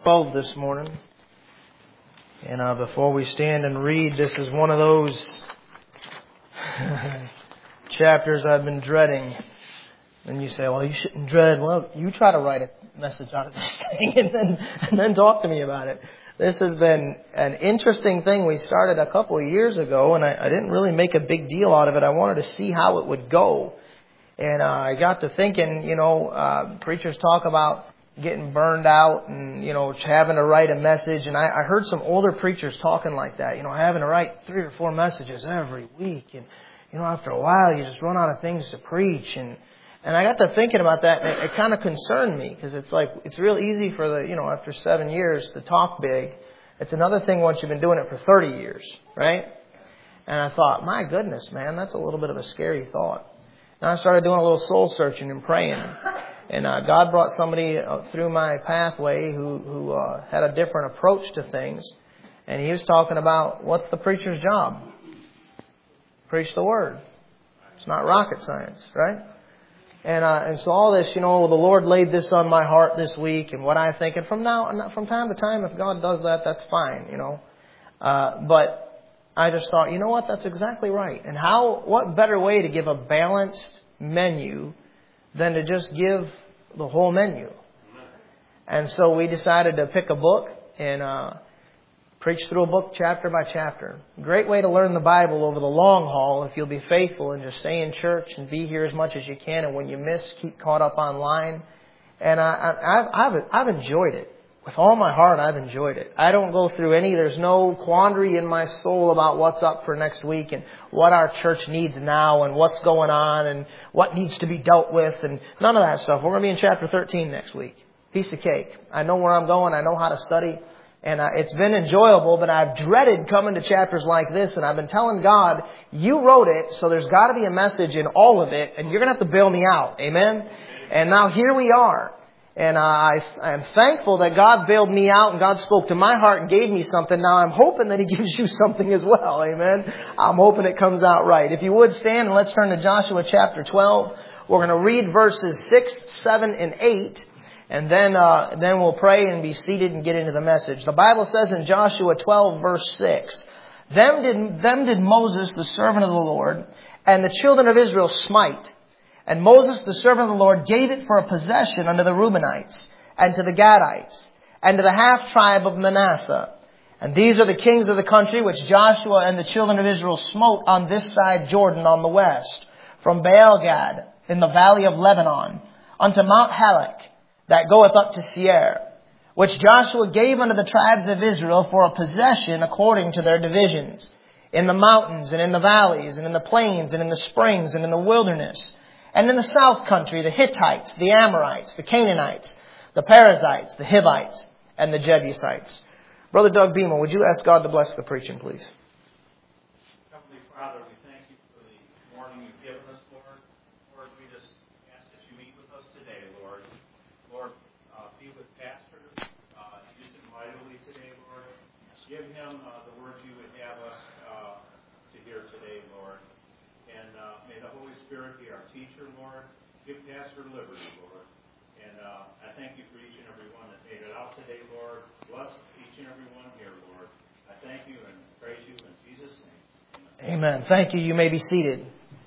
12 this morning. And before we stand and read, this is one of those chapters I've been dreading. And you say, well, you shouldn't dread. Well, you try to write a message out of this thing and then talk to me about it. This has been an interesting thing we started a couple of years ago, and I didn't really make a big deal out of it. I wanted to see how it would go. And I got to thinking, preachers talk about getting burned out and, having to write a message. And I heard some older preachers talking like that, having to write 3 or 4 messages every week. And, after a while, you just run out of things to preach. And I got to thinking about that, and it kind of concerned me, because it's like, it's real easy for after 7 years to talk big. It's another thing once you've been doing it for 30 years, right? And I thought, my goodness, man, that's a little bit of a scary thought. And I started doing a little soul searching and praying. And God brought somebody through my pathway who had a different approach to things. And he was talking about, what's the preacher's job? Preach the Word. It's not rocket science, right? And so all this, the Lord laid this on my heart this week, and what I think. And from time to time, if God does that, that's fine, But I just thought, that's exactly right. And what better way to give a balanced menu than to just give the whole menu? And so we decided to pick a book and preach through a book chapter by chapter. Great way to learn the Bible over the long haul if you'll be faithful and just stay in church and be here as much as you can. And when you miss, keep caught up online. And I've enjoyed it. With all my heart, I've enjoyed it. I don't go through there's no quandary in my soul about what's up for next week and what our church needs now and what's going on and what needs to be dealt with and none of that stuff. We're going to be in chapter 13 next week. Piece of cake. I know where I'm going. I know how to study. And it's been enjoyable, but I've dreaded coming to chapters like this. And I've been telling God, you wrote it, so there's got to be a message in all of it. And you're going to have to bail me out. Amen? And now here we are. And I am thankful that God bailed me out and God spoke to my heart and gave me something. Now I'm hoping that He gives you something as well. Amen. I'm hoping it comes out right. If you would stand and let's turn to Joshua chapter 12. We're going to read verses 6, 7, and 8. And then we'll pray and be seated and get into the message. The Bible says in Joshua 12 verse 6, Them did Moses, the servant of the Lord, and the children of Israel smite. And Moses, the servant of the Lord, gave it for a possession unto the Reubenites, and to the Gadites, and to the half-tribe of Manasseh. And these are the kings of the country which Joshua and the children of Israel smote on this side Jordan on the west, from Baal-gad in the valley of Lebanon, unto Mount Halak, that goeth up to Seir, which Joshua gave unto the tribes of Israel for a possession according to their divisions, in the mountains, and in the valleys, and in the plains, and in the springs, and in the wilderness. And in the south country, the Hittites, the Amorites, the Canaanites, the Perizzites, the Hivites, and the Jebusites. Brother Doug Beamer, would you ask God to bless the preaching, please? Heavenly Father, we thank you for the morning you've given us, Lord. Lord, we just ask that you meet with us today, Lord. Lord, be with Pastor. Use him mightily today, Lord. Give him the words you would have us to hear today, Lord. And may the Holy Spirit be our teacher, Lord. Give Pastor liberty, Lord. And I thank you for each and every one that made it out today, Lord. Bless each and every one here, Lord. I thank you and praise you in Jesus' name. Amen. Thank you. You may be seated.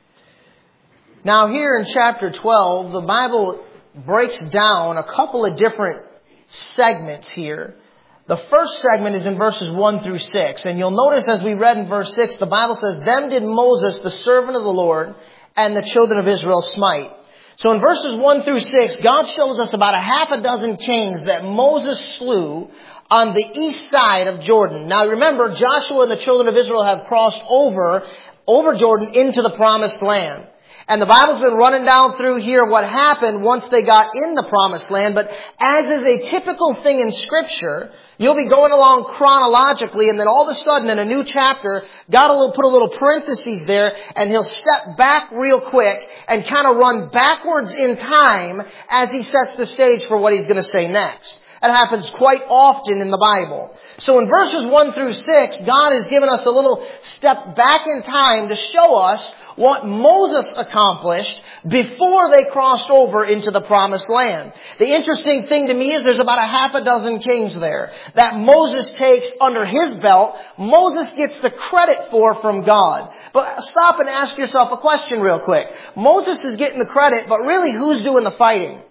Now here in chapter 12, the Bible breaks down a couple of different segments here. The first segment is in verses 1 through 6. And you'll notice as we read in verse 6, the Bible says, Them did Moses, the servant of the Lord, and the children of Israel smite. So in verses 1 through 6, God shows us about a half a dozen kings that Moses slew on the east side of Jordan. Now remember, Joshua and the children of Israel have crossed over Jordan into the promised land. And the Bible's been running down through here what happened once they got in the promised land. But as is a typical thing in Scripture, you'll be going along chronologically, and then all of a sudden in a new chapter, God will put a little parentheses there, and He'll step back real quick and kind of run backwards in time as He sets the stage for what He's going to say next. That happens quite often in the Bible. So in verses 1 through 6, God has given us a little step back in time to show us what Moses accomplished before they crossed over into the promised land. The interesting thing to me is there's about a half a dozen kings there that Moses takes under his belt. Moses gets the credit for from God. But stop and ask yourself a question real quick. Moses is getting the credit, but really who's doing the fighting?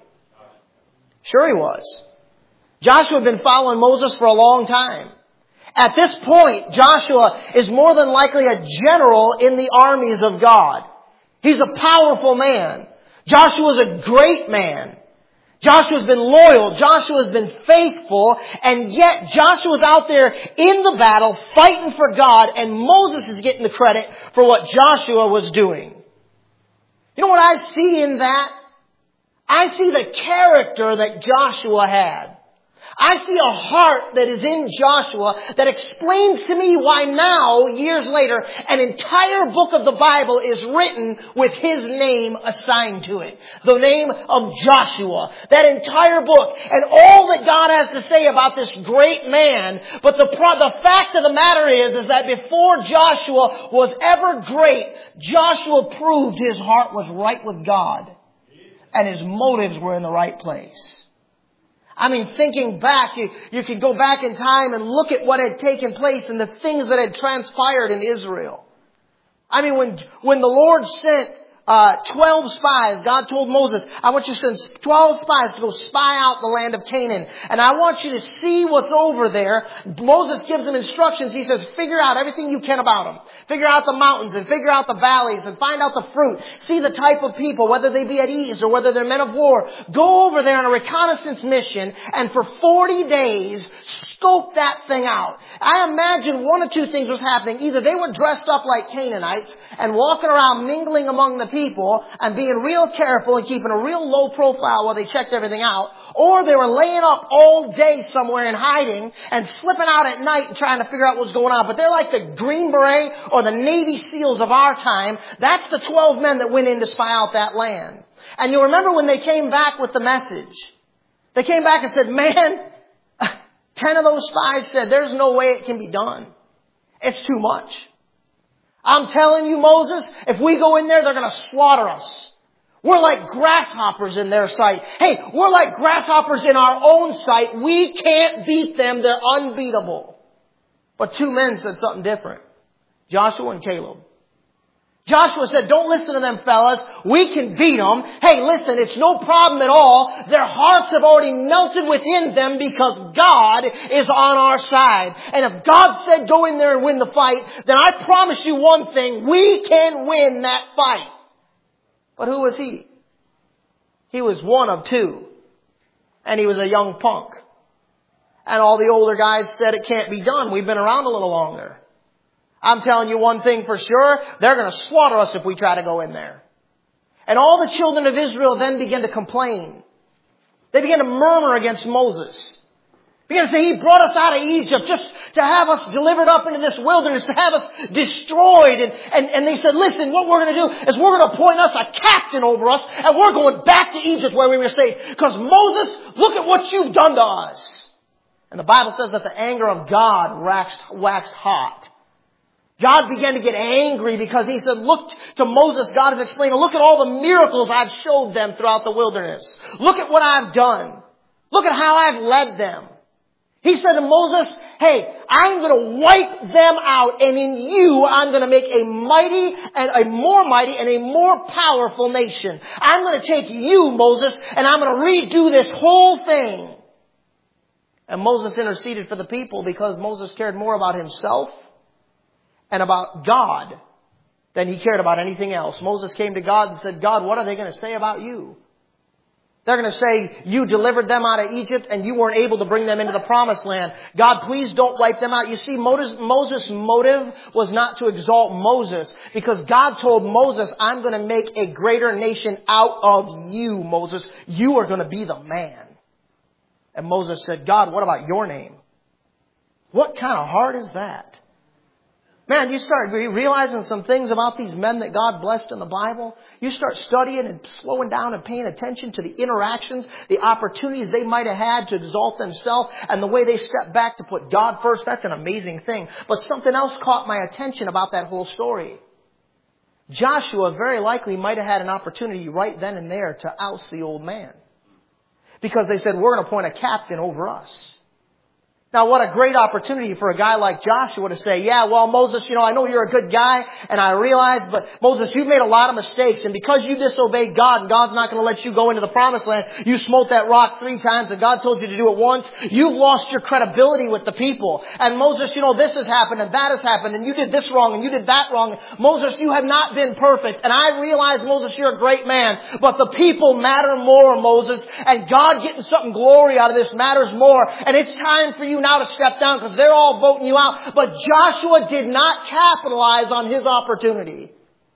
Sure he was. Joshua had been following Moses for a long time. At this point, Joshua is more than likely a general in the armies of God. He's a powerful man. Joshua's a great man. Joshua's been loyal. Joshua's been faithful. And yet Joshua's out there in the battle fighting for God, and Moses is getting the credit for what Joshua was doing. You know what I see in that? I see the character that Joshua had. I see a heart that is in Joshua that explains to me why now, years later, an entire book of the Bible is written with his name assigned to it. The name of Joshua. That entire book. And all that God has to say about this great man. But the fact of the matter is that before Joshua was ever great, Joshua proved his heart was right with God. And his motives were in the right place. I mean, thinking back, you could go back in time and look at what had taken place and the things that had transpired in Israel. I mean, when the Lord sent 12 spies, God told Moses, I want you to send 12 spies to go spy out the land of Canaan. And I want you to see what's over there. Moses gives them instructions. He says, figure out everything you can about them. Figure out the mountains and figure out the valleys and find out the fruit. See the type of people, whether they be at ease or whether they're men of war. Go over there on a reconnaissance mission and for 40 days scope that thing out. I imagine one or two things was happening. Either they were dressed up like Canaanites and walking around mingling among the people and being real careful and keeping a real low profile while they checked everything out. Or they were laying up all day somewhere and hiding and slipping out at night and trying to figure out what's going on. But they're like the Green Beret or the Navy SEALs of our time. That's the 12 men that went in to spy out that land. And you'll remember when they came back with the message. They came back and said, man, 10 of those spies said, there's no way it can be done. It's too much. I'm telling you, Moses, if we go in there, they're going to slaughter us. We're like grasshoppers in their sight. Hey, we're like grasshoppers in our own sight. We can't beat them. They're unbeatable. But two men said something different. Joshua and Caleb. Joshua said, don't listen to them fellas. We can beat them. Hey, listen, it's no problem at all. Their hearts have already melted within them because God is on our side. And if God said go in there and win the fight, then I promise you one thing. We can win that fight. But who was he? He was one of two. And he was a young punk. And all the older guys said it can't be done. We've been around a little longer. I'm telling you one thing for sure. They're going to slaughter us if we try to go in there. And all the children of Israel then began to complain. They began to murmur against Moses. Began to say, he brought us out of Egypt just to have us delivered up into this wilderness, to have us destroyed. And they said, listen, what we're going to do is we're going to appoint us a captain over us, and we're going back to Egypt where we were saved. Because Moses, look at what you've done to us. And the Bible says that the anger of God waxed hot. God began to get angry because he said, look to Moses, God is explaining, look at all the miracles I've showed them throughout the wilderness. Look at what I've done. Look at how I've led them. He said to Moses, hey, I'm going to wipe them out, and in you I'm going to make a mighty and a more powerful nation. I'm going to take you, Moses, and I'm going to redo this whole thing. And Moses interceded for the people because Moses cared more about himself and about God than he cared about anything else. Moses came to God and said, God, what are they going to say about you? They're going to say, you delivered them out of Egypt and you weren't able to bring them into the promised land. God, please don't wipe them out. You see, Moses' motive was not to exalt Moses, because God told Moses, I'm going to make a greater nation out of you, Moses. You are going to be the man. And Moses said, God, what about your name? What kind of heart is that? Man, you start realizing some things about these men that God blessed in the Bible. You start studying and slowing down and paying attention to the interactions, the opportunities they might have had to exalt themselves, and the way they stepped back to put God first. That's an amazing thing. But something else caught my attention about that whole story. Joshua very likely might have had an opportunity right then and there to oust the old man. Because they said, we're going to appoint a captain over us. Now, what a great opportunity for a guy like Joshua to say, yeah, well, Moses, I know you're a good guy, and I realize, but Moses, you've made a lot of mistakes, and because you disobeyed God, and God's not going to let you go into the promised land, you smote that rock 3 times, and God told you to do it once, you've lost your credibility with the people. And Moses, this has happened, and that has happened, and you did this wrong, and you did that wrong. Moses, you have not been perfect, and I realize, Moses, you're a great man, but the people matter more, Moses, and God getting something glory out of this matters more, and it's time for you now to step down because they're all voting you out. But Joshua did not capitalize on his opportunity.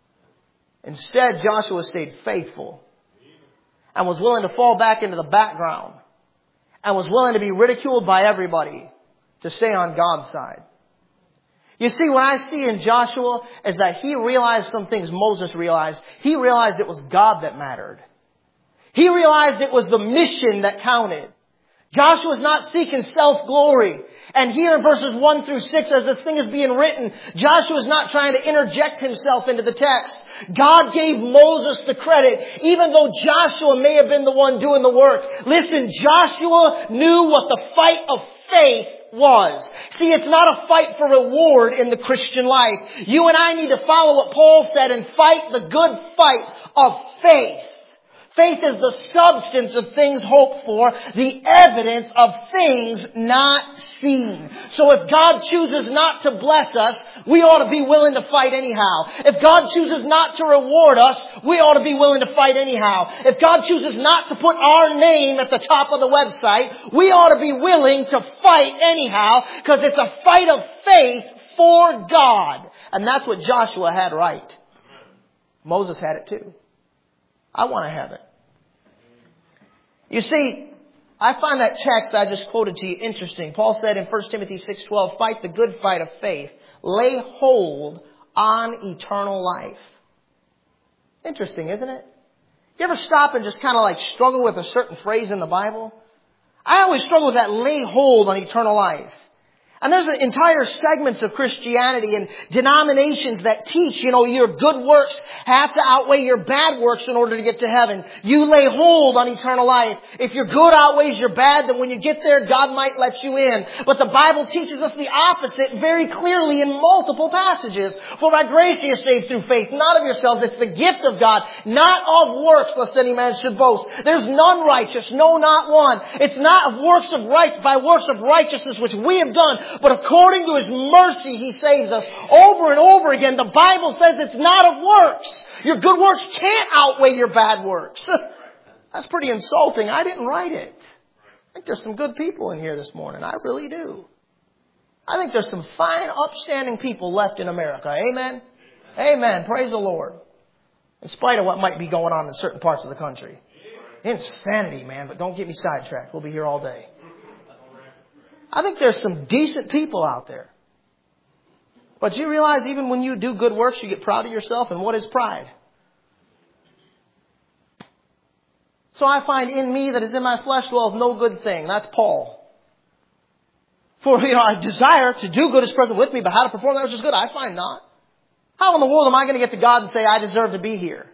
Instead, Joshua stayed faithful and was willing to fall back into the background and was willing to be ridiculed by everybody to stay on God's side. You see, what I see in Joshua is that he realized some things Moses realized. He realized it was God that mattered. He realized it was the mission that counted. Joshua's not seeking self-glory. And here in verses 1 through 6, as this thing is being written, Joshua's not trying to interject himself into the text. God gave Moses the credit, even though Joshua may have been the one doing the work. Listen, Joshua knew what the fight of faith was. See, it's not a fight for reward in the Christian life. You and I need to follow what Paul said and fight the good fight of faith. Faith is the substance of things hoped for, the evidence of things not seen. So if God chooses not to bless us, we ought to be willing to fight anyhow. If God chooses not to reward us, we ought to be willing to fight anyhow. If God chooses not to put our name at the top of the website, we ought to be willing to fight anyhow, because it's a fight of faith for God. And that's what Joshua had right. Moses had it too. I want to have it. You see, I find that text that I just quoted to you interesting. Paul said in 1 Timothy 6:12, fight the good fight of faith. Lay hold on eternal life. Interesting, isn't it? You ever stop and just kind of struggle with a certain phrase in the Bible? I always struggle with that, lay hold on eternal life. And there's entire segments of Christianity and denominations that teach, your good works have to outweigh your bad works in order to get to heaven. You lay hold on eternal life. If your good outweighs your bad, then when you get there, God might let you in. But the Bible teaches us the opposite very clearly in multiple passages. For by grace you are saved through faith, not of yourselves. It's the gift of God, not of works, lest any man should boast. There's none righteous, no, not one. It's not by works of righteousness which we have done, but according to His mercy, He saves us. Over and over again, the Bible says it's not of works. Your good works can't outweigh your bad works. That's pretty insulting. I didn't write it. I think there's some good people in here this morning. I really do. I think there's some fine, upstanding people left in America. Amen? Amen. Praise the Lord. In spite of what might be going on in certain parts of the country. Insanity, man, but don't get me sidetracked. We'll be here all day. I think there's some decent people out there. But you realize even when you do good works, you get proud of yourself. And what is pride? So I find in me that is in my flesh dwelleth no good thing. That's Paul. For I desire to do good is present with me, but how to perform that which is good, I find not. How in the world am I going to get to God and say I deserve to be here?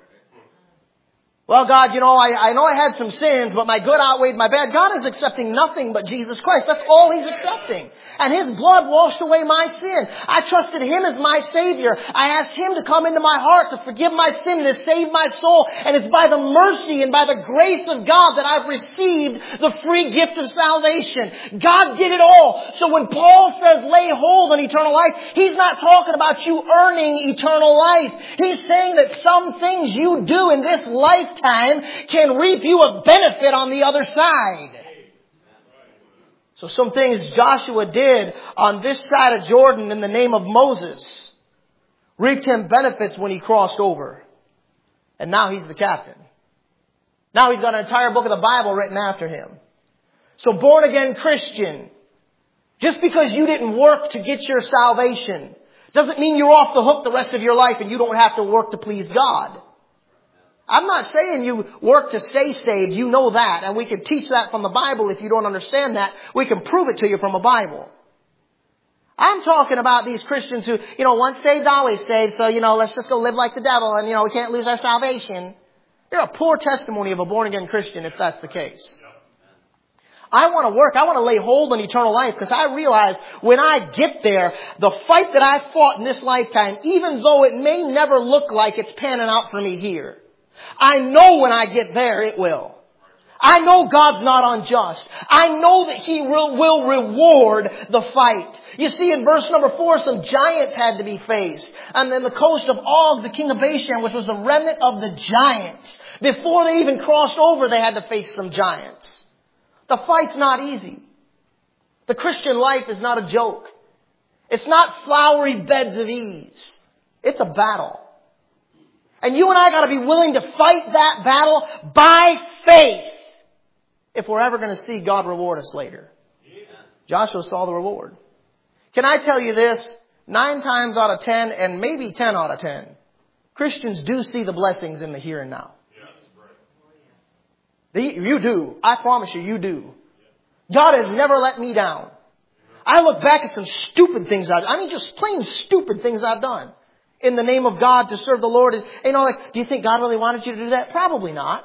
Well, God, I know I had some sins, but my good outweighed my bad. God is accepting nothing but Jesus Christ. That's all He's accepting. And His blood washed away my sin. I trusted Him as my Savior. I asked Him to come into my heart to forgive my sin and to save my soul. And it's by the mercy and by the grace of God that I've received the free gift of salvation. God did it all. So when Paul says lay hold on eternal life, he's not talking about you earning eternal life. He's saying that some things you do in this lifetime can reap you a benefit on the other side. So some things Joshua did on this side of Jordan in the name of Moses reaped him benefits when he crossed over. And now he's the captain. Now he's got an entire book of the Bible written after him. So born again Christian, just because you didn't work to get your salvation Doesn't mean you're off the hook the rest of your life and you don't have to work to please God. I'm not saying you work to stay saved. You know that. And we can teach that from the Bible. If you don't understand that, we can prove it to you from the Bible. I'm talking about these Christians who, once saved, always saved. So, let's just go live like the devil and, we can't lose our salvation. You're a poor testimony of a born-again Christian if that's the case. I want to work. I want to lay hold on eternal life because I realize when I get there, the fight that I fought in this lifetime, even though it may never look like it's panning out for me here, I know when I get there it will. I know God's not unjust. I know that He will reward the fight. You see, in verse number 4, some giants had to be faced. And then the coast of Og, the king of Bashan, which was the remnant of the giants. Before they even crossed over, they had to face some giants. The fight's not easy. The Christian life is not a joke. It's not flowery beds of ease. It's a battle. And you and I got to be willing to fight that battle by faith if we're ever going to see God reward us later. Joshua saw the reward. Can I tell you this? 9 times out of 10 and maybe 10 out of 10, Christians do see the blessings in the here and now. You do. I promise you, you do. God has never let me down. I look back at some stupid things just plain stupid things I've done in the name of God to serve the Lord. And, do you think God really wanted you to do that? Probably not.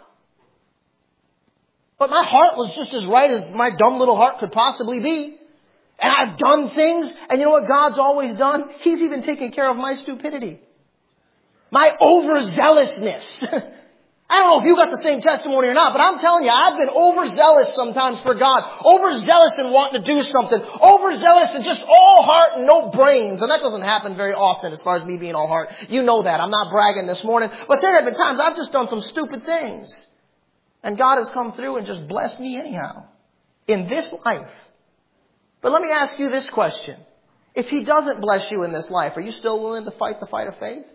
But my heart was just as right as my dumb little heart could possibly be. And I've done things. And you know what God's always done? He's even taken care of my stupidity. My overzealousness. I don't know if you got the same testimony or not, but I'm telling you, I've been overzealous sometimes for God. Overzealous in wanting to do something. Overzealous in just all heart and no brains. And that doesn't happen very often as far as me being all heart. You know that. I'm not bragging this morning. But there have been times I've just done some stupid things. And God has come through and just blessed me anyhow. In this life. But let me ask you this question. If He doesn't bless you in this life, are you still willing to fight the fight of faith?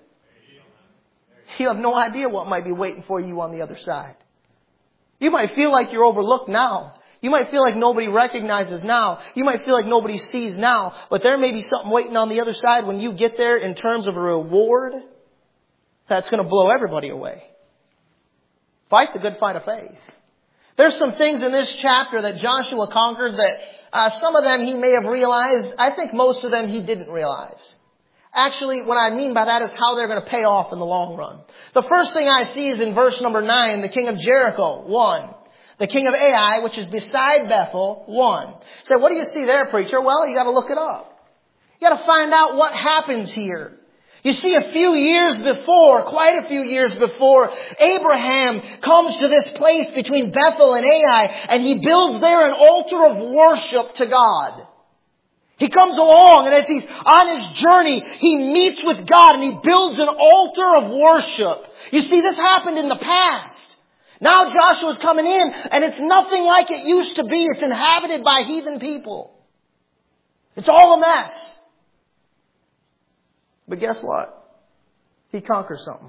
You have no idea what might be waiting for you on the other side. You might feel like you're overlooked now. You might feel like nobody recognizes now. You might feel like nobody sees now. But there may be something waiting on the other side when you get there in terms of a reward that's going to blow everybody away. Fight the good fight of faith. There's some things in this chapter that Joshua conquered that some of them he may have realized. I think most of them he didn't realize. Actually, what I mean by that is how they're going to pay off in the long run. The first thing I see is in verse number 9, the king of Jericho, 1. The king of Ai, which is beside Bethel, 1. So what do you see there, preacher? Well, you got to look it up. You got to find out what happens here. You see, quite a few years before, Abraham comes to this place between Bethel and Ai, and he builds there an altar of worship to God. He comes along, and as he's on his journey, he meets with God and he builds an altar of worship. You see, this happened in the past. Now Joshua's coming in, and it's nothing like it used to be. It's inhabited by heathen people. It's all a mess. But guess what? He conquers something.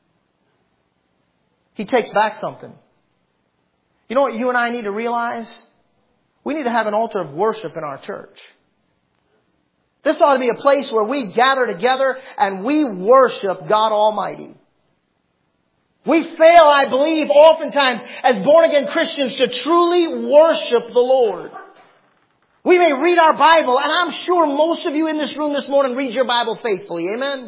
He takes back something. You know what you and I need to realize? We need to have an altar of worship in our church. This ought to be a place where we gather together and we worship God Almighty. We fail, I believe, oftentimes as born-again Christians to truly worship the Lord. We may read our Bible, and I'm sure most of you in this room this morning read your Bible faithfully. Amen?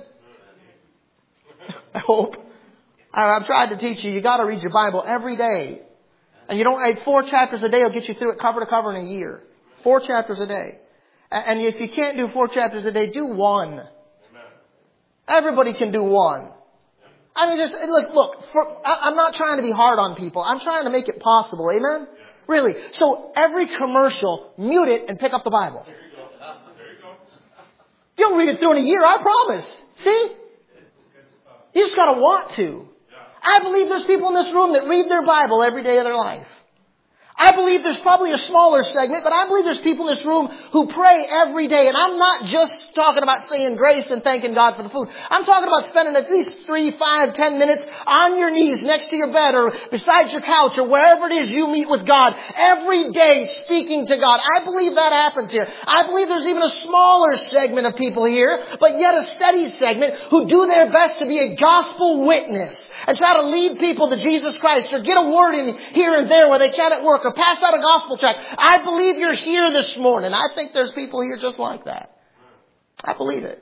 I hope. I've tried to teach you, you got to read your Bible every day. And 4 chapters a day will get you through it cover to cover in a year. 4 chapters a day. And if you can't do 4 chapters a day, do 1. Amen. Everybody can do 1. I mean, I'm not trying to be hard on people. I'm trying to make it possible. Amen? Yeah. Really. So every commercial, mute it and pick up the Bible. There you go. There you go. You'll read it through in a year, I promise. See? You just got to want to. Yeah. I believe there's people in this room that read their Bible every day of their life. I believe there's probably a smaller segment, but I believe there's people in this room who pray every day. And I'm not just talking about saying grace and thanking God for the food. I'm talking about spending at least 3, 5, 10 minutes on your knees next to your bed or beside your couch or wherever it is you meet with God every day speaking to God. I believe that happens here. I believe there's even a smaller segment of people here, but yet a steady segment who do their best to be a gospel witness and try to lead people to Jesus Christ or get a word in here and there where they can at work or pass out a gospel tract. I believe you're here this morning. I think there's people here just like that. I believe it.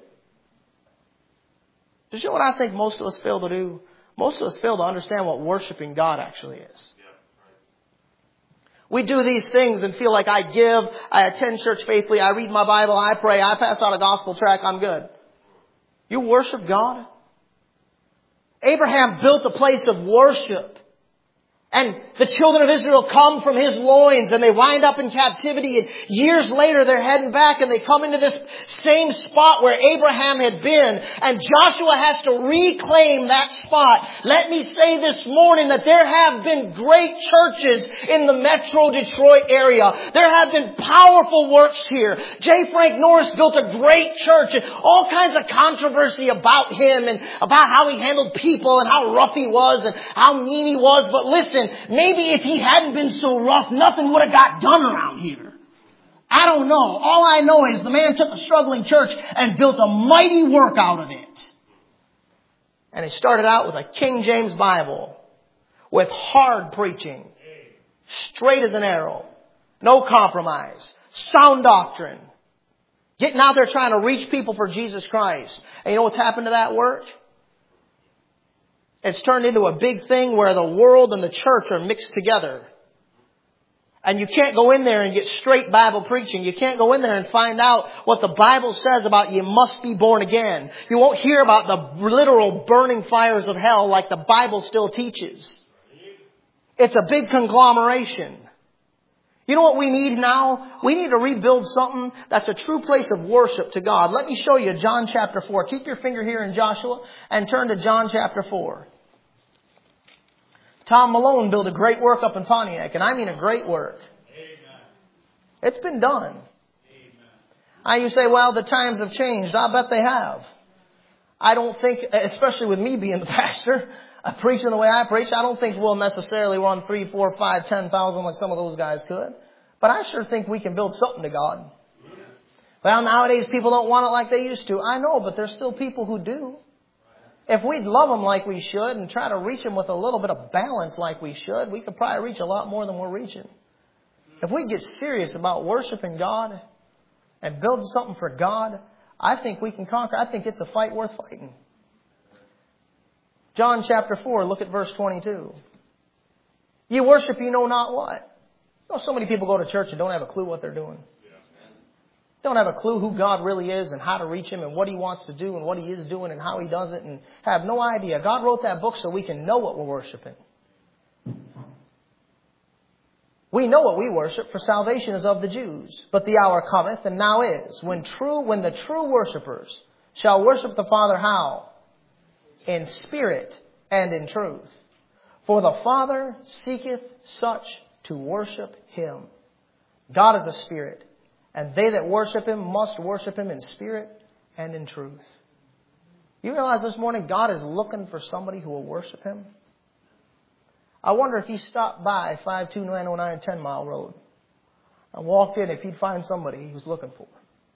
Do you know what I think most of us fail to do? Most of us fail to understand what worshiping God actually is. We do these things and feel like I give, I attend church faithfully, I read my Bible, I pray, I pass out a gospel tract, I'm good. You worship God? Abraham built a place of worship. And the children of Israel come from his loins and they wind up in captivity. And years later they're heading back and they come into this same spot where Abraham had been. And Joshua has to reclaim that spot. Let me say this morning that there have been great churches in the Metro Detroit area. There have been powerful works here. J. Frank Norris built a great church and all kinds of controversy about him and about how he handled people and how rough he was and how mean he was. But listen, maybe if he hadn't been so rough, nothing would have got done around here. I don't know. All I know is the man took a struggling church and built a mighty work out of it. And he started out with a King James Bible with hard preaching, straight as an arrow, no compromise, sound doctrine, getting out there trying to reach people for Jesus Christ. And you know what's happened to that work? It's turned into a big thing where the world and the church are mixed together. And you can't go in there and get straight Bible preaching. You can't go in there and find out what the Bible says about you must be born again. You won't hear about the literal burning fires of hell like the Bible still teaches. It's a big conglomeration. You know what we need now? We need to rebuild something that's a true place of worship to God. Let me show you John chapter 4. Keep your finger here in Joshua and turn to John chapter 4. Tom Malone built a great work up in Pontiac, and I mean a great work. Amen. It's been done. Amen. You say, well, the times have changed. I bet they have. I don't think, especially with me being the pastor, preaching the way I preach, I don't think we'll necessarily run 3, 4, 5, 10,000 like some of those guys could. But I sure think we can build something to God. Well, nowadays people don't want it like they used to. I know, but there's still people who do. If we'd love them like we should and try to reach them with a little bit of balance like we should, we could probably reach a lot more than we're reaching. If we get serious about worshiping God and building something for God, I think we can conquer. I think it's a fight worth fighting. John chapter 4, look at verse 22. You worship you know not what. You know, so many people go to church and don't have a clue what they're doing. Don't have a clue who God really is and how to reach Him and what He wants to do and what He is doing and how He does it and have no idea. God wrote that book so we can know what we're worshiping. We know what we worship, for salvation is of the Jews. But the hour cometh, and now is, when the true worshipers shall worship the Father how? In spirit and in truth. For the Father seeketh such to worship Him. God is a spirit, and they that worship Him must worship Him in spirit and in truth. You realize this morning God is looking for somebody who will worship Him? I wonder if He stopped by 52909 10 Mile Road and walked in, if He'd find somebody He was looking for.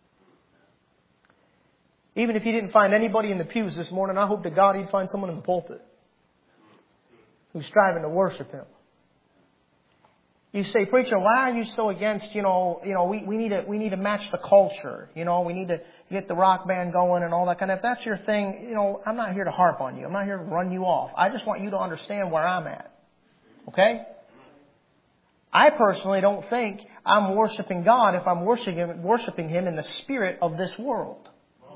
Even if He didn't find anybody in the pews this morning, I hope to God He'd find someone in the pulpit who's striving to worship Him. You say, preacher, why are you so against, we need to match the culture. We need to get the rock band going and all that kind of. If that's your thing, I'm not here to harp on you. I'm not here to run you off. I just want you to understand where I'm at. Okay? I personally don't think I'm worshiping God if I'm worshiping Him in the spirit of this world.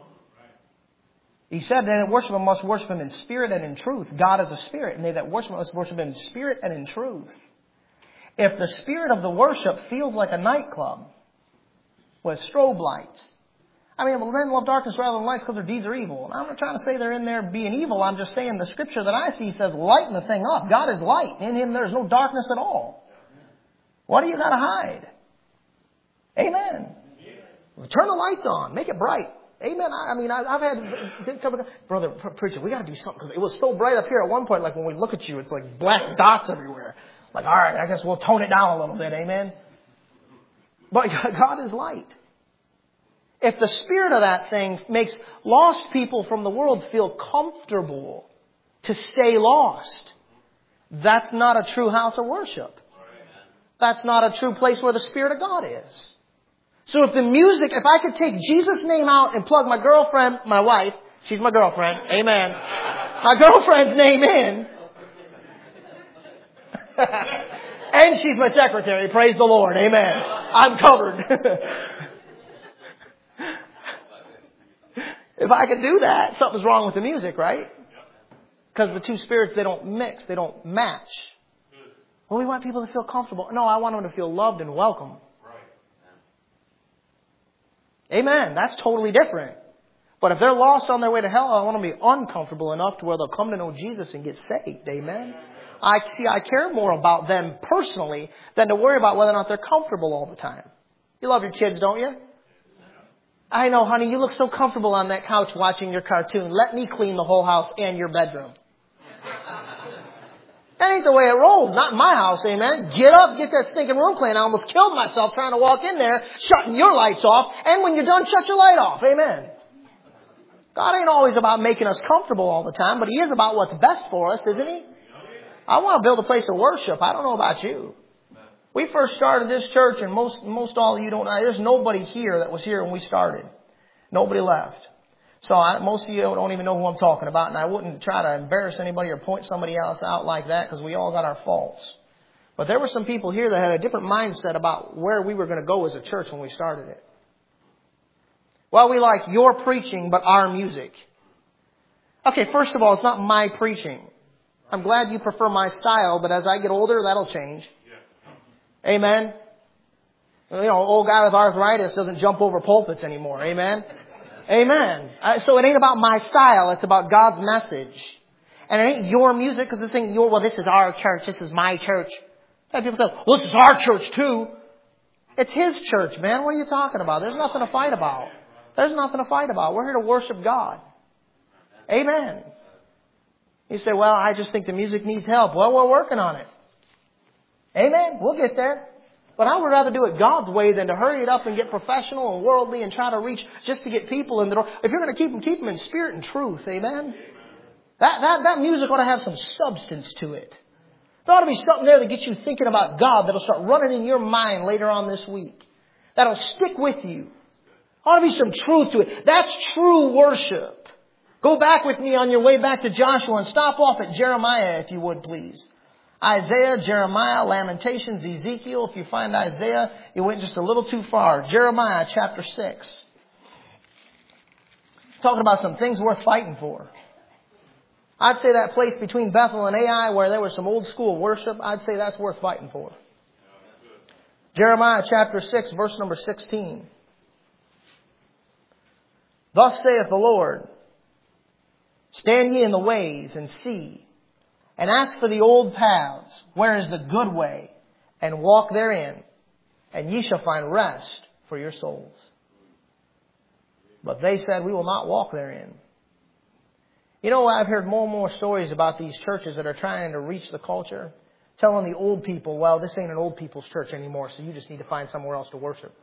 He said that worship Him must worship Him in spirit and in truth. God is a spirit, and they that worship Him must worship Him in spirit and in truth. If the spirit of the worship feels like a nightclub with strobe lights, men love darkness rather than light because their deeds are evil. And I'm not trying to say they're in there being evil. I'm just saying the scripture that I see says lighten the thing up. God is light. In Him there is no darkness at all. What do you got to hide? Amen. Turn the lights on. Make it bright. Amen. I've had, brother, preacher, we got to do something because it was so bright up here at one point. Like when we look at you, it's like black dots everywhere. Like, all right, I guess we'll tone it down a little bit. Amen. But God is light. If the spirit of that thing makes lost people from the world feel comfortable to stay lost, that's not a true house of worship. That's not a true place where the Spirit of God is. So if the music, if I could take Jesus' name out and plug my girlfriend, my wife, she's my girlfriend, amen, my girlfriend's name in, and she's my secretary, praise the Lord, amen, I'm covered. If I could do that, something's wrong with the music, right? Because the two spirits, they don't mix, they don't match. Well, we want people to feel comfortable. No, I want them to feel loved and welcome. Amen. That's totally different. But if they're lost on their way to hell, I want them to be uncomfortable enough to where they'll come to know Jesus and get saved. Amen. I care more about them personally than to worry about whether or not they're comfortable all the time. You love your kids, don't you? I know, honey, you look so comfortable on that couch watching your cartoon. Let me clean the whole house and your bedroom. That ain't the way it rolls. Not in my house, amen. Get up, get that stinking room clean. I almost killed myself trying to walk in there, shutting your lights off. And when you're done, shut your light off. Amen. God ain't always about making us comfortable all the time, but He is about what's best for us, isn't He? I want to build a place of worship. I don't know about you. We first started this church, and most all of you don't know. There's nobody here that was here when we started. Nobody left. So most of you don't even know who I'm talking about, and I wouldn't try to embarrass anybody or point somebody else out like that because we all got our faults. But there were some people here that had a different mindset about where we were going to go as a church when we started it. Well, we like your preaching, but our music. Okay, first of all, it's not my preaching. I'm glad you prefer my style, but as I get older, that'll change. Amen. You know, old guy with arthritis doesn't jump over pulpits anymore. Amen. Amen. So it ain't about my style. It's about God's message. And it ain't your music because this ain't well, this is our church. This is my church. And people say, well, this is our church too. It's His church, man. What are you talking about? There's nothing to fight about. There's nothing to fight about. We're here to worship God. Amen. You say, well, I just think the music needs help. Well, we're working on it. Amen. We'll get there. But I would rather do it God's way than to hurry it up and get professional and worldly and try to reach just to get people in the door. If you're going to keep them in spirit and truth. Amen. That music ought to have some substance to it. There ought to be something there that gets you thinking about God that'll start running in your mind later on this week. That'll stick with you. There ought to be some truth to it. That's true worship. Go back with me on your way back to Joshua and stop off at Jeremiah if you would, please. Isaiah, Jeremiah, Lamentations, Ezekiel. If you find Isaiah, you went just a little too far. Jeremiah chapter 6. Talking about some things worth fighting for. I'd say that place between Bethel and Ai where there was some old school worship, I'd say that's worth fighting for. Jeremiah chapter 6, verse number 16. Thus saith the Lord, stand ye in the ways and see, and ask for the old paths, where is the good way, and walk therein, and ye shall find rest for your souls. But they said, we will not walk therein. You know, I've heard more and more stories about these churches that are trying to reach the culture, telling the old people, well, this ain't an old people's church anymore, so you just need to find somewhere else to worship.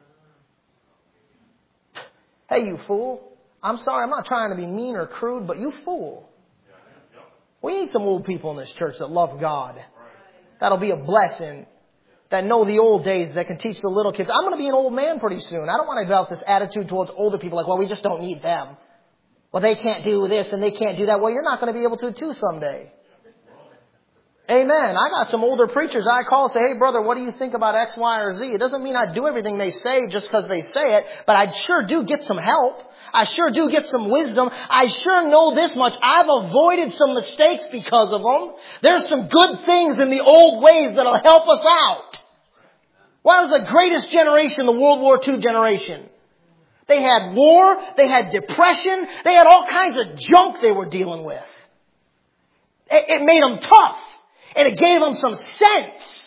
Hey, you fool. I'm sorry, I'm not trying to be mean or crude, but you fool. We need some old people in this church that love God. That'll be a blessing. That know the old days, that can teach the little kids. I'm going to be an old man pretty soon. I don't want to develop this attitude towards older people like, well, we just don't need them. Well, they can't do this and they can't do that. Well, you're not going to be able to too someday. Amen. I got some older preachers I call and say, hey, brother, what do you think about X, Y, or Z? It doesn't mean I do everything they say just because they say it, but I sure do get some help. I sure do get some wisdom. I sure know this much. I've avoided some mistakes because of them. There's some good things in the old ways that'll help us out. Why was the greatest generation the World War II generation? They had war, they had depression, they had all kinds of junk they were dealing with. It made them tough, and it gave them some sense.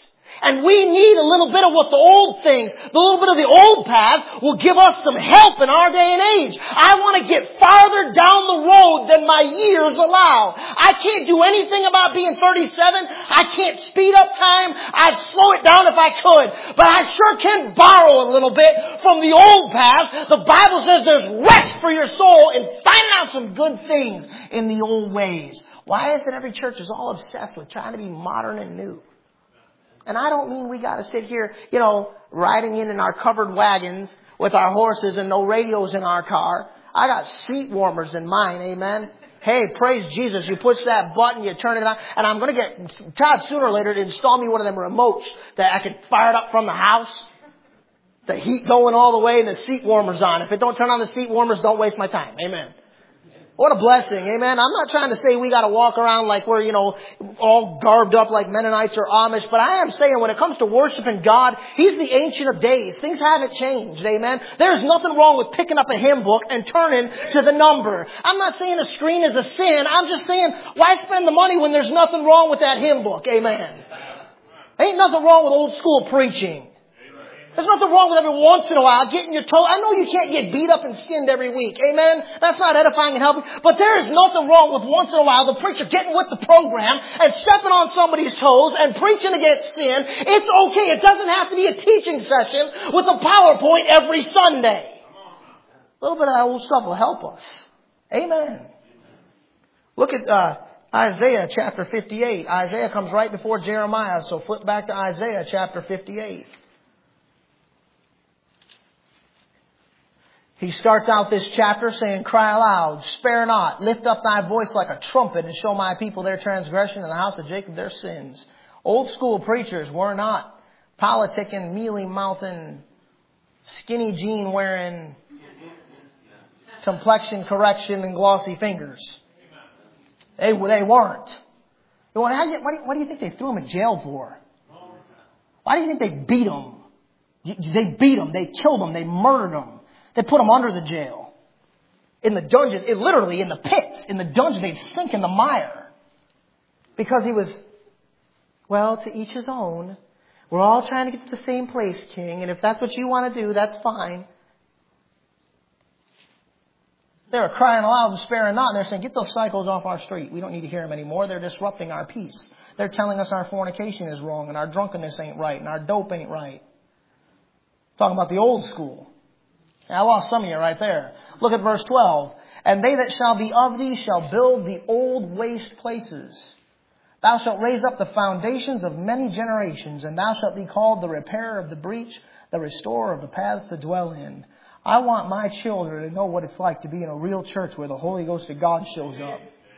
And we need a little bit of what the old things, the little bit of the old path will give us some help in our day and age. I want to get farther down the road than my years allow. I can't do anything about being 37. I can't speed up time. I'd slow it down if I could. But I sure can borrow a little bit from the old path. The Bible says there's rest for your soul in finding out some good things in the old ways. Why is it every church is all obsessed with trying to be modern and new? And I don't mean we got to sit here, riding in our covered wagons with our horses and no radios in our car. I got seat warmers in mine, amen. Hey, praise Jesus. You push that button, you turn it on, and I'm going to get Todd sooner or later to install me one of them remotes that I can fire it up from the house. The heat going all the way and the seat warmers on. If it don't turn on the seat warmers, don't waste my time. Amen. What a blessing. Amen. I'm not trying to say we got to walk around like we're, all garbed up like Mennonites or Amish. But I am saying when it comes to worshiping God, He's the Ancient of Days. Things haven't changed. Amen. There's nothing wrong with picking up a hymn book and turning to the number. I'm not saying a screen is a sin. I'm just saying why spend the money when there's nothing wrong with that hymn book. Amen. Ain't nothing wrong with old school preaching. There's nothing wrong with every once in a while getting your toe. I know you can't get beat up and skinned every week. Amen? That's not edifying and helping. But there is nothing wrong with once in a while the preacher getting with the program and stepping on somebody's toes and preaching against sin. It's okay. It doesn't have to be a teaching session with a PowerPoint every Sunday. A little bit of that old stuff will help us. Amen. Look at Isaiah chapter 58. Isaiah comes right before Jeremiah. So flip back to Isaiah chapter 58. He starts out this chapter saying, cry aloud, spare not, lift up thy voice like a trumpet and show my people their transgression and the house of Jacob their sins. Old school preachers were not politicking, mealy-mouthing, skinny jean wearing, complexion correction and glossy fingers. They weren't. What do you think they threw them in jail for? Why do you think they beat them? They beat them, they killed them, they murdered them. They put him under the jail. In the dungeons, literally in the pits, in the dungeon, they'd sink in the mire. Because he was, to each his own. We're all trying to get to the same place, King. And if that's what you want to do, that's fine. They were crying aloud and sparing not. And they're saying, get those psychos off our street. We don't need to hear them anymore. They're disrupting our peace. They're telling us our fornication is wrong and our drunkenness ain't right and our dope ain't right. Talking about the old school. I lost some of you right there. Look at verse 12. And they that shall be of thee shall build the old waste places. Thou shalt raise up the foundations of many generations, and thou shalt be called the repairer of the breach, the restorer of the paths to dwell in. I want my children to know what it's like to be in a real church where the Holy Ghost of God shows up.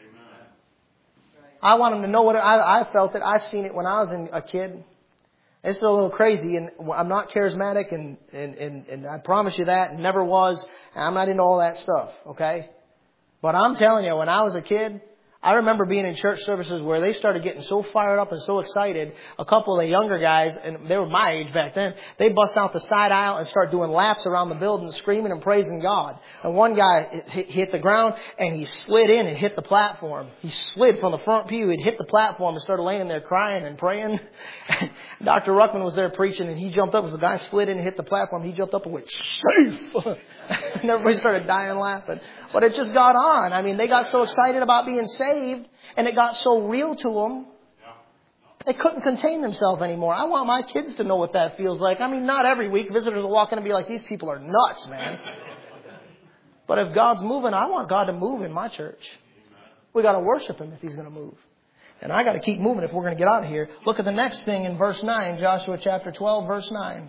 I want them to know what I felt it. I've seen it when I was a kid. It's a little crazy, and I'm not charismatic, and I promise you that, and never was, and I'm not into all that stuff, okay? But I'm telling you, when I was a kid, I remember being in church services where they started getting so fired up and so excited. A couple of the younger guys, and they were my age back then, they bust out the side aisle and start doing laps around the building, screaming and praising God. And one guy hit the ground, and he slid in and hit the platform. He slid from the front pew, he'd hit the platform and started laying there crying and praying. Dr. Ruckman was there preaching, and he jumped up as the guy slid in and hit the platform. He jumped up and went, safe! And everybody started dying laughing. But it just got on. I mean, they got so excited about being saved, and it got so real to them, they couldn't contain themselves anymore. I want my kids to know what that feels like. I mean, not every week. Visitors will walk in and be like, these people are nuts, man. But if God's moving, I want God to move in my church. We got to worship Him if He's going to move. And I got to keep moving if we're going to get out of here. Look at the next thing in verse 9, Joshua chapter 12, verse 9.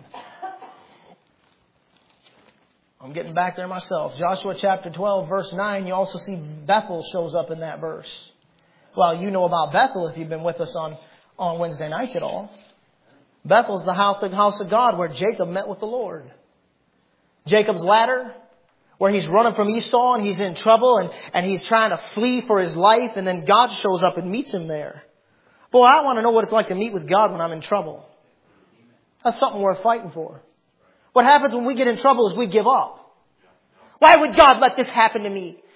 I'm getting back there myself. Joshua chapter 12, verse 9, you also see Bethel shows up in that verse. Well, you know about Bethel if you've been with us on Wednesday nights at all. Bethel's the house of God where Jacob met with the Lord. Jacob's ladder, where he's running from Esau and he's in trouble and he's trying to flee for his life, and then God shows up and meets him there. Boy, I want to know what it's like to meet with God when I'm in trouble. That's something worth fighting for. What happens when we get in trouble is we give up. Why would God let this happen to me?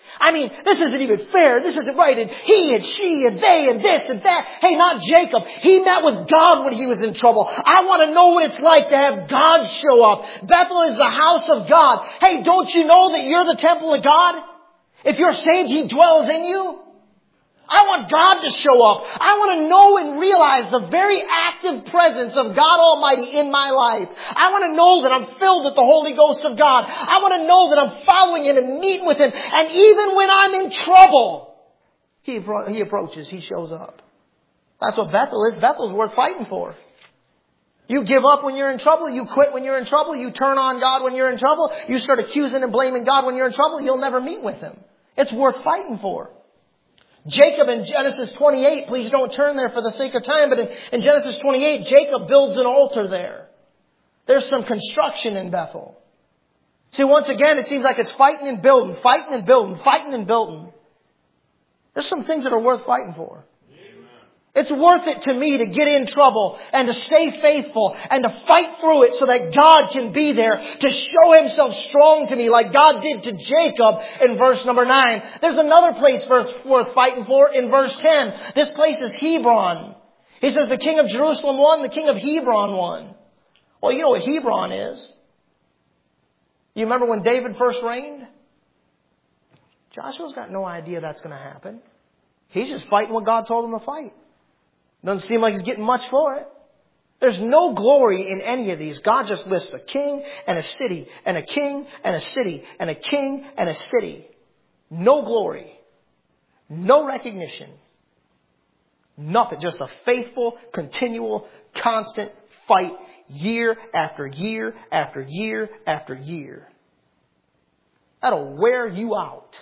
I mean, this isn't even fair. This isn't right. And he and she and they and this and that. Hey, not Jacob. He met with God when he was in trouble. I want to know what it's like to have God show up. Bethel is the house of God. Hey, don't you know that you're the temple of God? If you're saved, He dwells in you. I want God to show up. I want to know and realize the very active presence of God Almighty in my life. I want to know that I'm filled with the Holy Ghost of God. I want to know that I'm following Him and meeting with Him. And even when I'm in trouble, He approaches. He shows up. That's what Bethel is. Bethel's worth fighting for. You give up when you're in trouble. You quit when you're in trouble. You turn on God when you're in trouble. You start accusing and blaming God when you're in trouble. You'll never meet with Him. It's worth fighting for. Jacob in Genesis 28, please don't turn there for the sake of time, but in Genesis 28, Jacob builds an altar there. There's some construction in Bethel. See, once again, it seems like it's fighting and building, fighting and building, fighting and building. There's some things that are worth fighting for. It's worth it to me to get in trouble and to stay faithful and to fight through it so that God can be there to show Himself strong to me like God did to Jacob in verse number 9. There's another place worth fighting for in verse 10. This place is Hebron. He says the king of Jerusalem won, the king of Hebron won. Well, you know what Hebron is. You remember when David first reigned? Joshua's got no idea that's going to happen. He's just fighting what God told him to fight. Doesn't seem like he's getting much for it. There's no glory in any of these. God just lists a king and a city and a king and a city and a king and a city. No glory. No recognition. Nothing. Just a faithful, continual, constant fight year after year after year after year. That'll wear you out.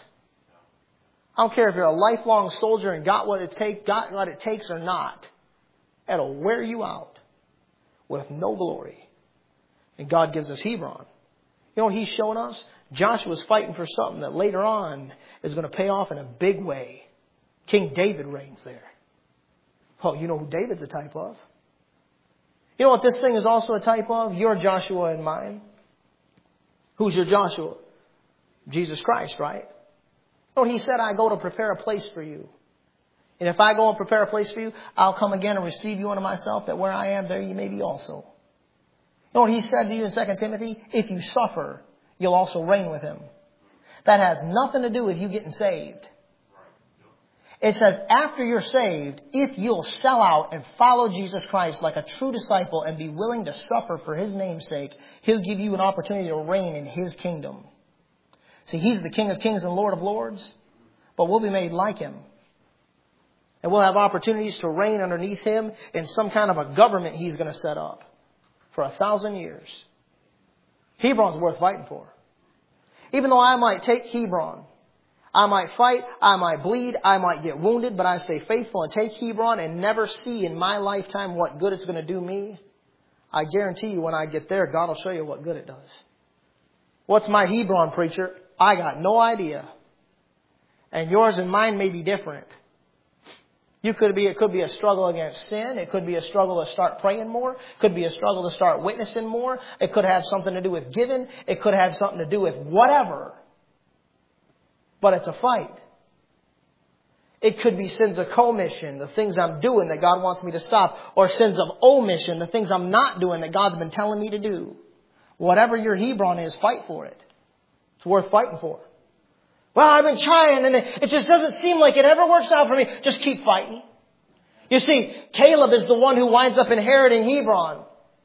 I don't care if you're a lifelong soldier and got what it takes or not. That'll wear you out with no glory. And God gives us Hebron. You know what He's showing us? Joshua's fighting for something that later on is going to pay off in a big way. King David reigns there. Oh, you know who David's a type of? You know what this thing is also a type of? Your Joshua and mine. Who's your Joshua? Jesus Christ, right? He said, I go to prepare a place for you. And if I go and prepare a place for you, I'll come again and receive you unto myself, that where I am, there you may be also. You know what He said to you in 2 Timothy? If you suffer, you'll also reign with Him. That has nothing to do with you getting saved. It says after you're saved, if you'll sell out and follow Jesus Christ like a true disciple and be willing to suffer for His name's sake, He'll give you an opportunity to reign in His kingdom. See, He's the King of Kings and Lord of Lords, but we'll be made like Him. And we'll have opportunities to reign underneath Him in some kind of a government He's going to set up for 1,000 years. Hebron's worth fighting for. Even though I might take Hebron, I might fight, I might bleed, I might get wounded, but I stay faithful and take Hebron and never see in my lifetime what good it's going to do me. I guarantee you when I get there, God will show you what good it does. What's my Hebron, preacher? I got no idea. And yours and mine may be different. It could be a struggle against sin. It could be a struggle to start praying more. It could be a struggle to start witnessing more. It could have something to do with giving. It could have something to do with whatever. But it's a fight. It could be sins of commission, the things I'm doing that God wants me to stop. Or sins of omission, the things I'm not doing that God's been telling me to do. Whatever your Hebron is, fight for it. It's worth fighting for. Well, I've been trying and it just doesn't seem like it ever works out for me. Just keep fighting. You see, Caleb is the one who winds up inheriting Hebron.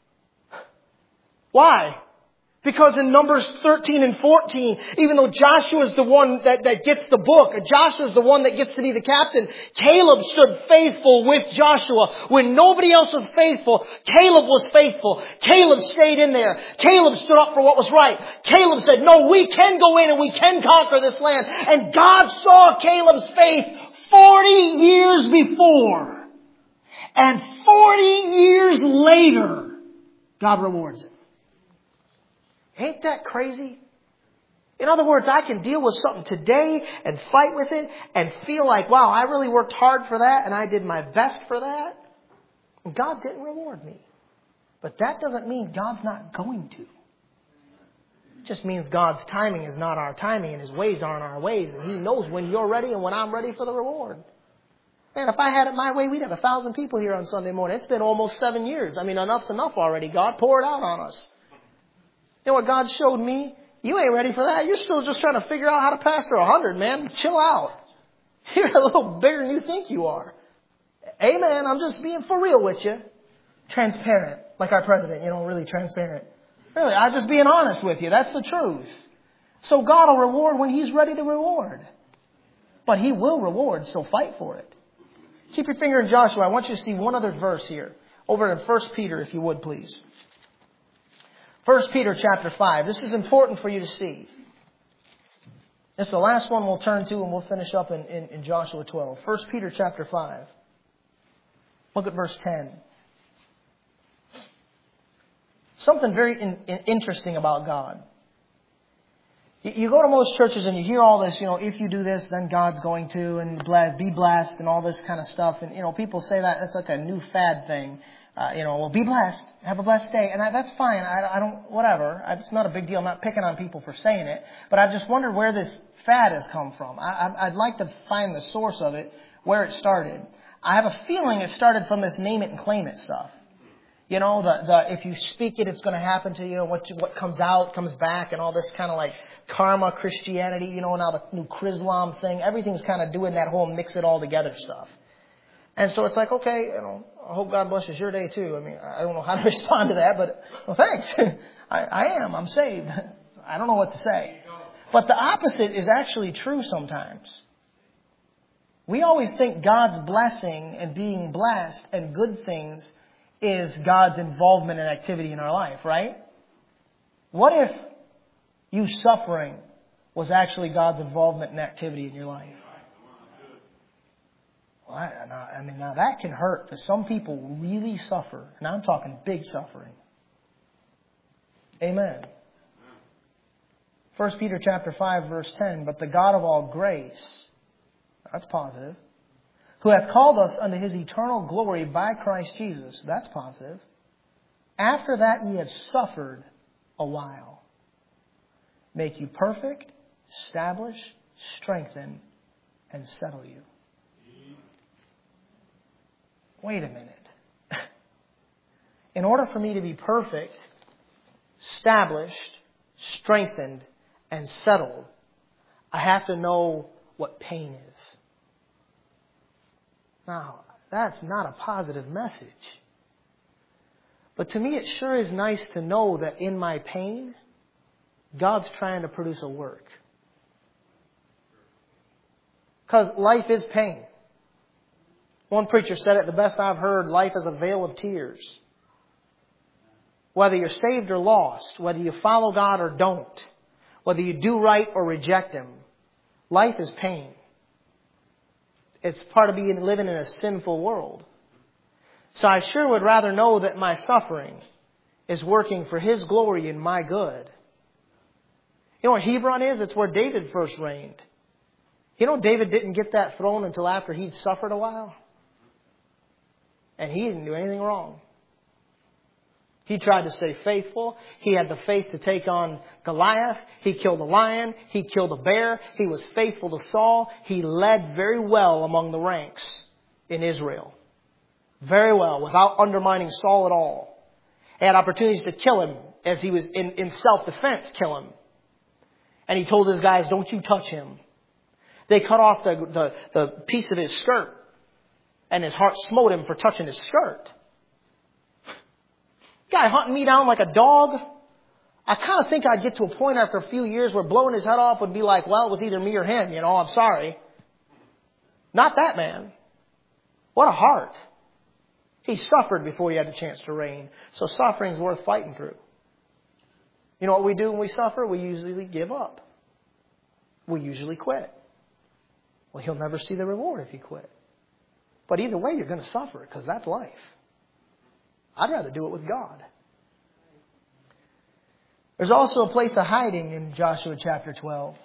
Why? Because in Numbers 13 and 14, even though Joshua is the one that gets the book, Joshua is the one that gets to be the captain, Caleb stood faithful with Joshua. When nobody else was faithful, Caleb was faithful. Caleb stayed in there. Caleb stood up for what was right. Caleb said, no, we can go in and we can conquer this land. And God saw Caleb's faith 40 years before. And 40 years later, God rewards it. Ain't that crazy? In other words, I can deal with something today and fight with it and feel like, wow, I really worked hard for that and I did my best for that. And God didn't reward me. But that doesn't mean God's not going to. It just means God's timing is not our timing and His ways aren't our ways. And He knows when you're ready and when I'm ready for the reward. Man, if I had it my way, we'd have 1,000 people here on Sunday morning. It's been almost 7 years. I mean, enough's enough already. God, pour it out on us. You know what God showed me? You ain't ready for that. You're still just trying to figure out how to pastor 100, man. Chill out. You're a little bigger than you think you are. Amen. I'm just being for real with you. Transparent. Like our president, really transparent. Really, I'm just being honest with you. That's the truth. So God will reward when He's ready to reward. But He will reward, so fight for it. Keep your finger in Joshua. I want you to see one other verse here. Over in 1 Peter, if you would, please. 1 Peter chapter 5. This is important for you to see. This is the last one we'll turn to, and we'll finish up in Joshua 12. 1 Peter chapter 5. Look at verse 10. Something very interesting about God. You go to most churches and you hear all this, if you do this, then God's going to, and be blessed, and all this kind of stuff. And, people say that it's like a new fad thing. Well, be blessed, have a blessed day. And that's fine. I don't, whatever. It's not a big deal. I'm not picking on people for saying it. But I've just wondered where this fad has come from. I'd like to find the source of it, where it started. I have a feeling it started from this name it and claim it stuff. If you speak it, it's going to happen to you. What comes out comes back, and all this kind of like karma Christianity, now the new Chrislam thing. Everything's kind of doing that whole mix it all together stuff. And so it's like, okay, I hope God blesses your day too. I mean, I don't know how to respond to that, but well, thanks. I'm saved. I don't know what to say. But the opposite is actually true sometimes. We always think God's blessing and being blessed and good things is God's involvement and activity in our life, right? What if you suffering was actually God's involvement and activity in your life? Well, now that can hurt, because some people really suffer. And I'm talking big suffering. Amen. 1 Peter chapter 5, verse 10, but the God of all grace, that's positive, who hath called us unto His eternal glory by Christ Jesus, that's positive, after that ye have suffered a while, make you perfect, establish, strengthen, and settle you. Wait a minute. In order for me to be perfect, established, strengthened, and settled, I have to know what pain is. Now, that's not a positive message. But to me, it sure is nice to know that in my pain, God's trying to produce a work. Because life is pain. One preacher said it the best I've heard, life is a vale of tears. Whether you're saved or lost, whether you follow God or don't, whether you do right or reject Him, life is pain. It's part of living in a sinful world. So I sure would rather know that my suffering is working for His glory and my good. You know what Hebron is? It's where David first reigned. David didn't get that throne until after he'd suffered a while. And he didn't do anything wrong. He tried to stay faithful. He had the faith to take on Goliath. He killed a lion. He killed a bear. He was faithful to Saul. He led very well among the ranks in Israel. Very well, without undermining Saul at all. He had opportunities to kill him as he was in self-defense, kill him. And he told his guys, don't you touch him. They cut off the piece of his skirt. And his heart smote him for touching his skirt. Guy hunting me down like a dog. I kind of think I'd get to a point after a few years where blowing his head off would be like, well, it was either me or him. I'm sorry. Not that man. What a heart. He suffered before he had the chance to reign. So suffering's worth fighting through. You know what we do when we suffer? We usually give up. We usually quit. Well, he'll never see the reward if you quit. But either way, you're going to suffer because that's life. I'd rather do it with God. There's also a place of hiding in Joshua chapter 12.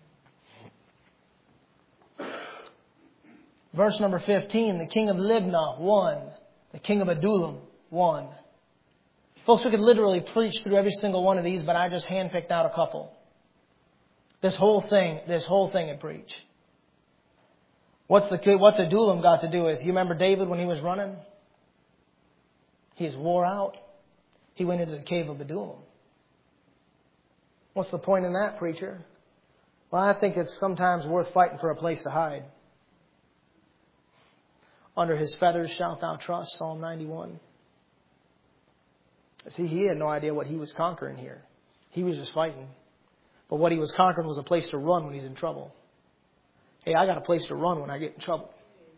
Verse number 15, the king of Libnah won. The king of Adullam won. Folks, we could literally preach through every single one of these, but I just handpicked out a couple. This whole thing in preach. What's Adullam got to do with? You remember David when he was running? He's wore out. He went into the cave of Adullam. What's the point in that, preacher? Well, I think it's sometimes worth fighting for a place to hide. Under his feathers shalt thou trust, Psalm 91. See, he had no idea what he was conquering here. He was just fighting. But what he was conquering was a place to run when he's in trouble. Hey, I got a place to run when I get in trouble.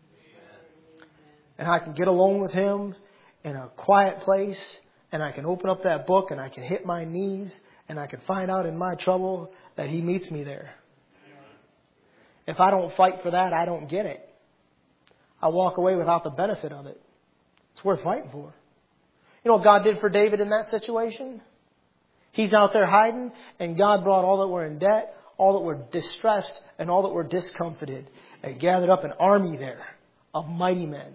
And I can get alone with him in a quiet place, and I can open up that book, and I can hit my knees, and I can find out in my trouble that he meets me there. If I don't fight for that, I don't get it. I walk away without the benefit of it. It's worth fighting for. You know what God did for David in that situation? He's out there hiding, and God brought all that were in debt, all that were distressed, and all that were discomfited, and gathered up an army there of mighty men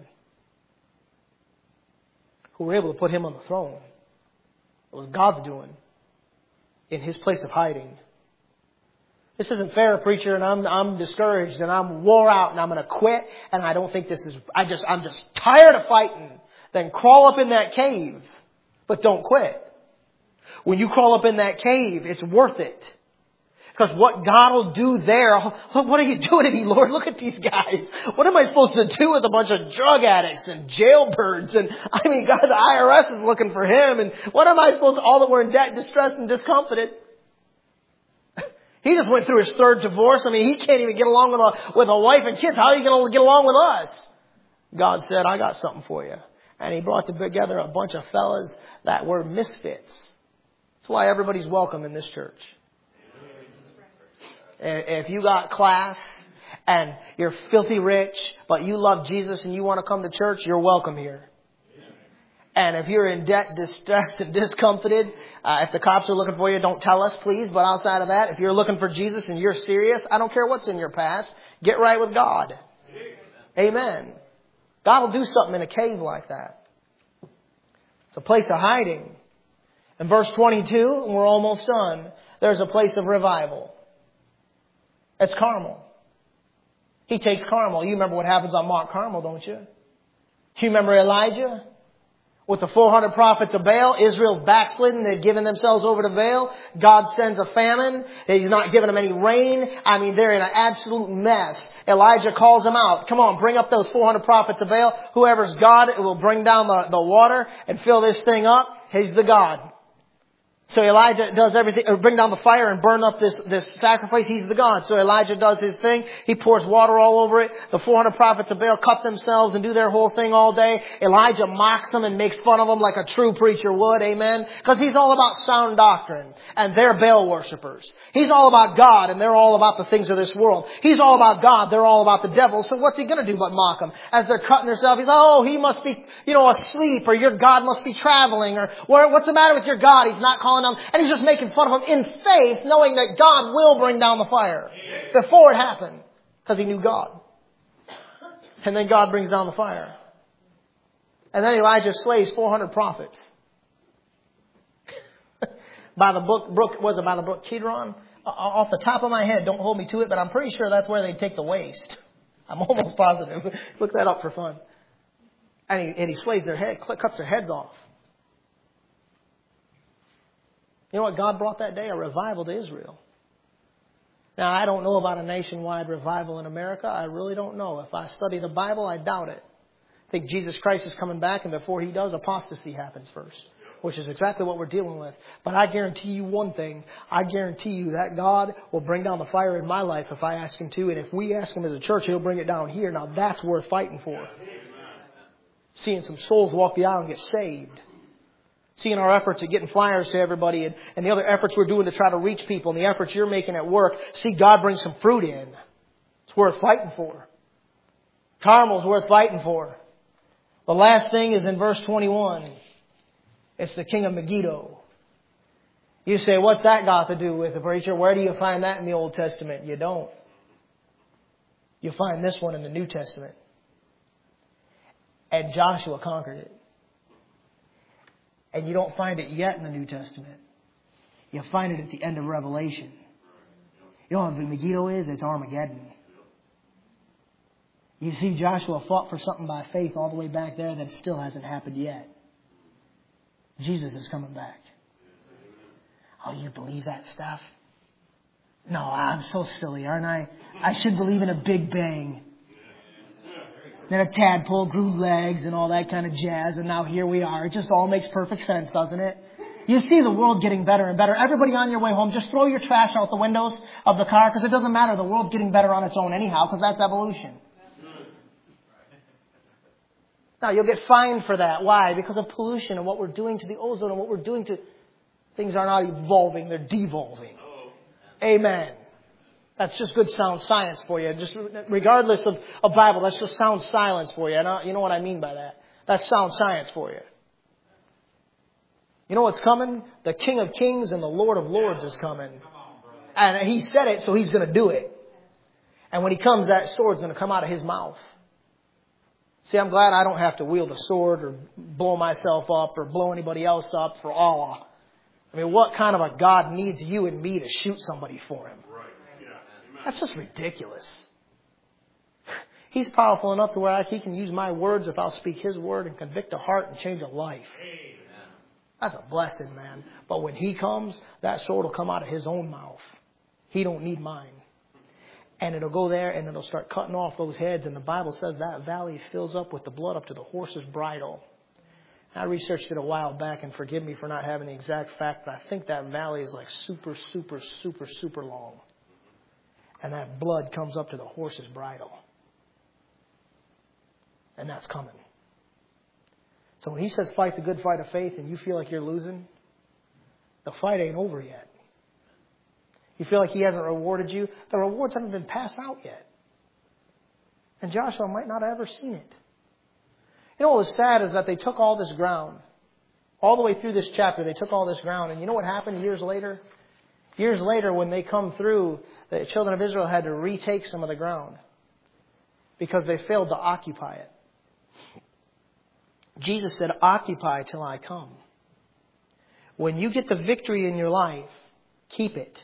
who were able to put him on the throne. It was God's doing in his place of hiding. This isn't fair, preacher, and I'm discouraged, and I'm wore out, and I'm going to quit, and I don't think this is, I'm just tired of fighting. Then crawl up in that cave, but don't quit. When you crawl up in that cave, it's worth it. Because what God will do there, what are you doing to me, Lord? Look at these guys. What am I supposed to do with a bunch of drug addicts and jailbirds? And I mean, God, the IRS is looking for him. And what am I supposed to, all that were in debt, distressed, and discomfited? He just went through his third divorce. I mean, he can't even get along with a wife and kids. How are you going to get along with us? God said, I got something for you. And he brought together a bunch of fellas that were misfits. That's why everybody's welcome in this church. If you got class and you're filthy rich, but you love Jesus and you want to come to church, you're welcome here. And if you're in debt, distressed, and discomfited, if the cops are looking for you, don't tell us, please. But outside of that, if you're looking for Jesus and you're serious, I don't care what's in your past. Get right with God. Amen. God will do something in a cave like that. It's a place of hiding. In verse 22, and we're almost done, there's a place of revival. It's Carmel. He takes Carmel. You remember what happens on Mount Carmel, don't you? You remember Elijah? With the 400 prophets of Baal, Israel's backslidden. They've given themselves over to Baal. God sends a famine. He's not giving them any rain. I mean, they're in an absolute mess. Elijah calls them out. Come on, bring up those 400 prophets of Baal. Whoever's God, it will bring down the water and fill this thing up. He's the God. So Elijah does everything, or bring down the fire and burn up this sacrifice. He's the God. So Elijah does his thing. He pours water all over it. The 400 prophets of Baal cut themselves and do their whole thing all day. Elijah mocks them and makes fun of them like a true preacher would. Amen. Because he's all about sound doctrine. And they're Baal worshipers. He's all about God and they're all about the things of this world. He's all about God. They're all about the devil. So what's he going to do but mock them? As they're cutting themselves, he's like, oh, he must be, asleep, or your God must be traveling, or what's the matter with your God? He's not calling them. And he's just making fun of them in faith, knowing that God will bring down the fire before it happened, because he knew God. And then God brings down the fire. And then Elijah slays 400 prophets. By the brook Kidron? Off the top of my head, don't hold me to it, but I'm pretty sure that's where they take the waste. I'm almost positive. Look that up for fun. And he slays their head, cuts their heads off. You know what God brought that day? A revival to Israel. Now, I don't know about a nationwide revival in America. I really don't know. If I study the Bible, I doubt it. I think Jesus Christ is coming back, and before he does, apostasy happens first, which is exactly what we're dealing with. But I guarantee you one thing. I guarantee you that God will bring down the fire in my life if I ask him to. And if we ask him as a church, he'll bring it down here. Now, that's worth fighting for. Seeing some souls walk the aisle and get saved. Seeing our efforts at getting flyers to everybody and the other efforts we're doing to try to reach people and the efforts you're making at work. See God bring some fruit in. It's worth fighting for. Carmel's worth fighting for. The last thing is in verse 21. It's the king of Megiddo. You say, what's that got to do with the preacher? Where do you find that in the Old Testament? You don't. You find this one in the New Testament. And Joshua conquered it. And you don't find it yet in the New Testament. You find it at the end of Revelation. You know what Megiddo is? It's Armageddon. You see, Joshua fought for something by faith all the way back there that still hasn't happened yet. Jesus is coming back. Oh, you believe that stuff? No, I'm so silly, aren't I? I should believe in a Big Bang. Then a tadpole grew legs and all that kind of jazz, and now here we are. It just all makes perfect sense, doesn't it? You see the world getting better and better. Everybody on your way home, just throw your trash out the windows of the car, because it doesn't matter. The world's getting better on its own anyhow, because that's evolution. Now, you'll get fined for that. Why? Because of pollution and what we're doing to the ozone and what we're doing to... Things are not evolving, they're devolving. Amen. That's just good sound science for you. Just regardless of Bible, that's just sound silence for you. And you know what I mean by that? That's sound science for you. You know what's coming? The King of Kings and the Lord of Lords is coming. And He said it, so He's going to do it. And when He comes, that sword's going to come out of His mouth. See, I'm glad I don't have to wield a sword or blow myself up or blow anybody else up for Allah. I mean, what kind of a God needs you and me to shoot somebody for Him? That's just ridiculous. He's powerful enough to where He can use my words if I'll speak His word and convict a heart and change a life. That's a blessing, man. But when He comes, that sword will come out of His own mouth. He don't need mine. And it'll go there and it'll start cutting off those heads. And the Bible says that valley fills up with the blood up to the horse's bridle. I researched it a while back, and forgive me for not having the exact fact, but I think that valley is like super, super, super, super long. And that blood comes up to the horse's bridle. And that's coming. So when He says fight the good fight of faith and you feel like you're losing, the fight ain't over yet. You feel like He hasn't rewarded you, the rewards haven't been passed out yet. And Joshua might not have ever seen it. You know what was sad is that they took all this ground. All the way through this chapter, they took all this ground. And you know what happened years later? Years later, when they come through, the children of Israel had to retake some of the ground because they failed to occupy it. Jesus said, occupy till I come. When you get the victory in your life, keep it.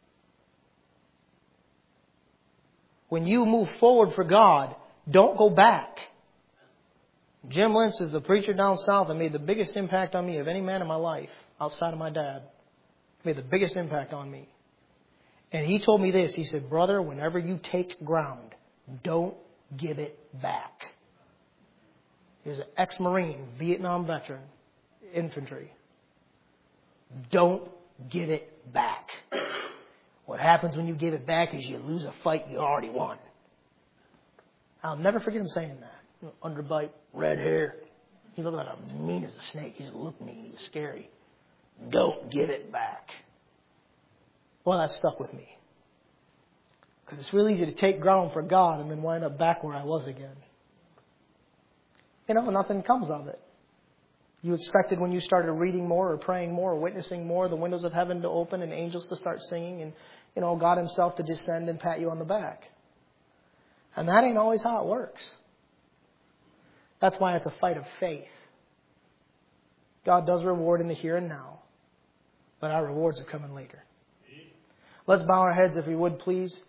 When you move forward for God, don't go back. Jim Lentz is the preacher down south that made the biggest impact on me of any man in my life outside of my dad. Made the biggest impact on me. And he told me this. He said, brother, whenever you take ground, don't give it back. He was an ex-Marine, Vietnam veteran, infantry. Don't give it back. What happens when you give it back is you lose a fight you already won. I'll never forget him saying that. Underbite, red hair. He looked like mean as a snake. He just looked mean. He was scary. Don't give it back. Well, that stuck with me. Because it's really easy to take ground for God and then wind up back where I was again. You know, nothing comes of it. You expected when you started reading more or praying more or witnessing more, the windows of heaven to open and angels to start singing and, you know, God Himself to descend and pat you on the back. And that ain't always how it works. That's why it's a fight of faith. God does reward in the here and now, but our rewards are coming later. Let's bow our heads if we would, please.